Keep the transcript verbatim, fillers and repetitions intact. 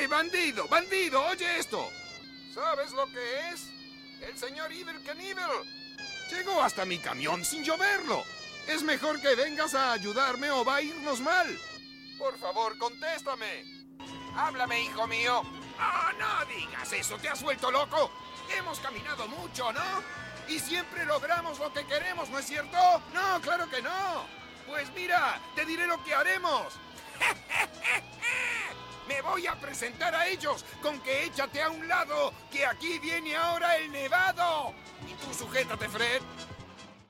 ¡Eh, bandido! ¡Bandido! ¡Oye esto! ¿Sabes lo que es? El señor Evel Knievel. Llegó hasta mi camión sin yo verlo. Es mejor que vengas a ayudarme o va a irnos mal. Por favor, contéstame. Háblame, hijo mío. ¡Ah, no digas eso! ¿Te has vuelto loco? Hemos caminado mucho, ¿no? Y siempre logramos lo que queremos, ¿no es cierto? No, claro que no. Pues mira, te diré lo que haremos. Me voy a presentar a ellos con que échate a un lado, que aquí viene ahora el nevado. Y tú sujétate, Fred.